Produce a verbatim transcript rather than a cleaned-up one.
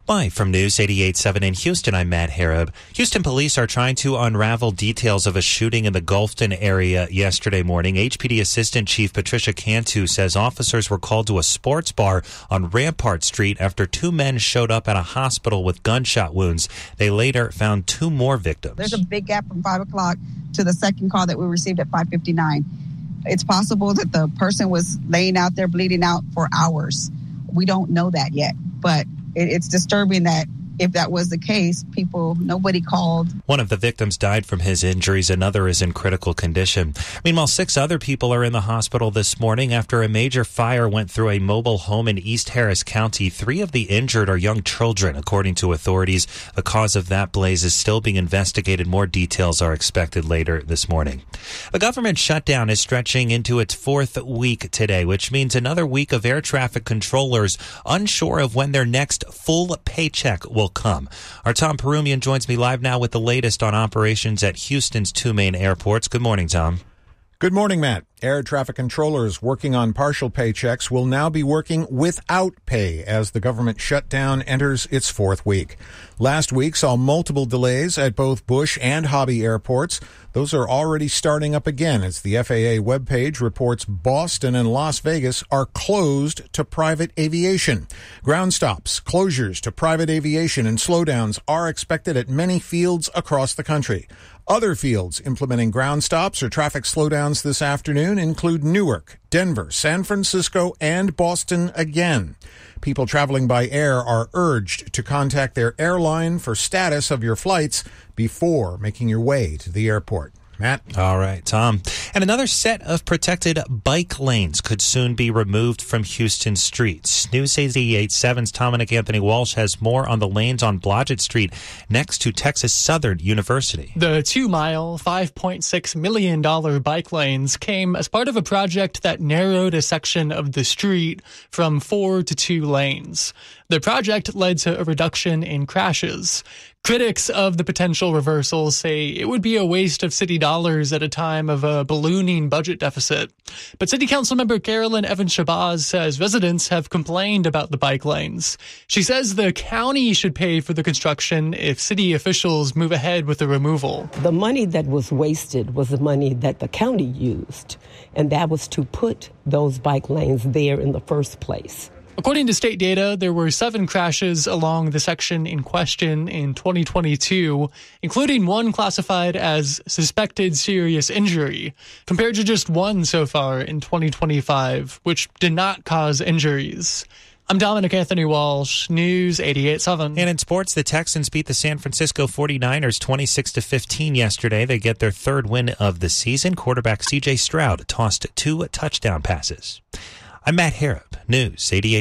Live from News eighty-eight point seven in Houston, I'm Matt Harab. Houston police are trying to unravel details of a shooting in the Gulfton area yesterday morning. H P D Assistant Chief Patricia Cantu says officers were called to a sports bar on Rampart Street after two men showed up at a hospital with gunshot wounds. They later found two more victims. There's a big gap from five o'clock to the second call that we received at five fifty-nine. It's possible that the person was laying out there bleeding out for hours. We don't know that yet, but it's disturbing that if that was the case, people, nobody called. One of the victims died from his injuries. Another is in critical condition. Meanwhile, six other people are in the hospital this morning after a major fire went through a mobile home in East Harris County. Three of the injured are young children, according to authorities. The cause of that blaze is still being investigated. More details are expected later this morning. The government shutdown is stretching into its fourth week today, which means another week of air traffic controllers unsure of when their next full paycheck will come. Our Tom Perumian joins me live now with the latest on operations at Houston's two main airports. Good morning, Tom. Good morning, Matt. Air traffic controllers working on partial paychecks will now be working without pay as the government shutdown enters its fourth week. Last week saw multiple delays at both Bush and Hobby airports. Those are already starting up again as the F A A webpage reports Boston and Las Vegas are closed to private aviation. Ground stops, closures to private aviation, and slowdowns are expected at many fields across the country. Other fields implementing ground stops or traffic slowdowns this afternoon include Newark, Denver, San Francisco, and Boston again. People traveling by air are urged to contact their airline for status of your flights before making your way to the airport. Matt? All right, Tom. And another set of protected bike lanes could soon be removed from Houston streets. News eighty-eight point seven's Dominic Anthony Walsh has more on the lanes on Blodgett Street next to Texas Southern University. The two-mile, five point six million dollars bike lanes came as part of a project that narrowed a section of the street from four to two lanes. The project led to a reduction in crashes. Critics of the potential reversal say it would be a waste of city dollars at a time of a ballooning budget deficit. But City Council member Carolyn Evans-Shabazz says residents have complained about the bike lanes. She says the county should pay for the construction if city officials move ahead with the removal. The money that was wasted was the money that the county used, and that was to put those bike lanes there in the first place. According to state data, there were seven crashes along the section in question in twenty twenty-two, including one classified as suspected serious injury, compared to just one so far in twenty twenty-five, which did not cause injuries. I'm Dominic Anthony Walsh, News eighty-eight point seven. And in sports, the Texans beat the San Francisco forty-niners twenty-six to fifteen yesterday. They get their third win of the season. Quarterback C J Stroud tossed two touchdown passes. I'm Matt Harab, News eighty-eight.